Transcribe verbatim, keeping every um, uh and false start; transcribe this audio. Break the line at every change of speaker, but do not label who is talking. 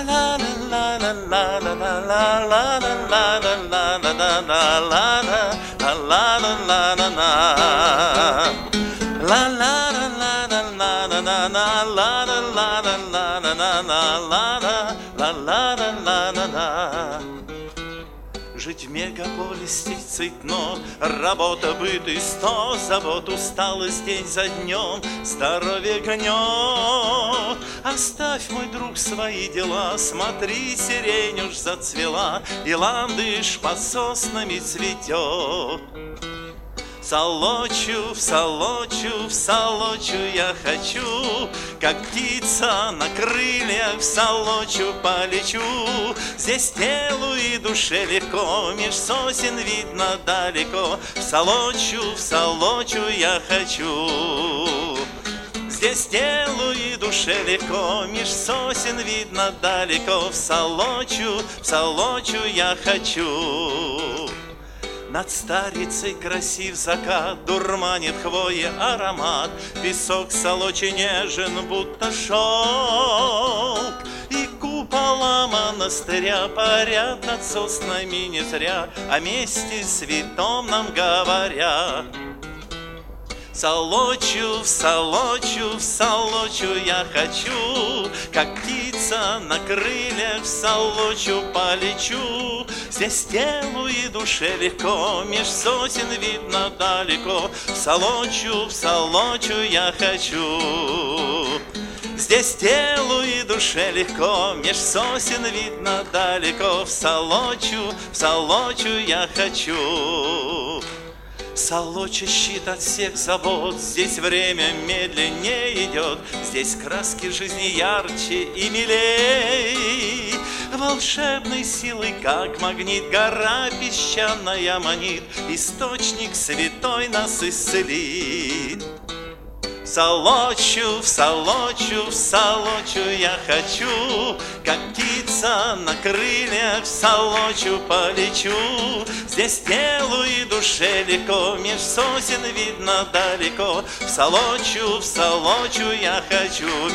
Жить в мегаполисе цветно, работа, быт и сто забот, усталость день за днем, здоровье гнет. Оставь, мой друг, свои дела, смотри, сирень уж зацвела, и ландыш под соснами цветет. В Солочу, в Солочу, в Солочу я хочу, как птица на крыльях в Солочу полечу. Здесь телу и душе легко, меж сосен видно далеко. В Солочу, в Солочу я хочу. Здесь телу и душе легко, меж сосен видно далеко. В Солочу, в Солочу я хочу. Над старицей красив закат, дурманит хвои аромат, песок Солочи нежен, будто шелк, и купола монастыря парят над соснами не зря, о месте святом нам говорят. В Солочу, в Солочу, в Солочу я хочу, как птица на крыльях в Солочу полечу. Здесь телу и душе легко, меж сосен видно далеко. В Солочу, в Солочу я хочу. Здесь телу и душе легко, меж сосен видно далеко. В Солочу, в Солочу я хочу. Солочи щит от всех забот, здесь время медленнее идет, здесь краски жизни ярче и милей. Волшебной силой, как магнит, гора песчаная манит, источник святой нас исцелит. В Солочу, в Солочу, в Солочу я хочу, как птица на крыльях в Солочу полечу. Здесь телу и душе легко, меж сосен видно далеко. В Солочу, в Солочу я хочу.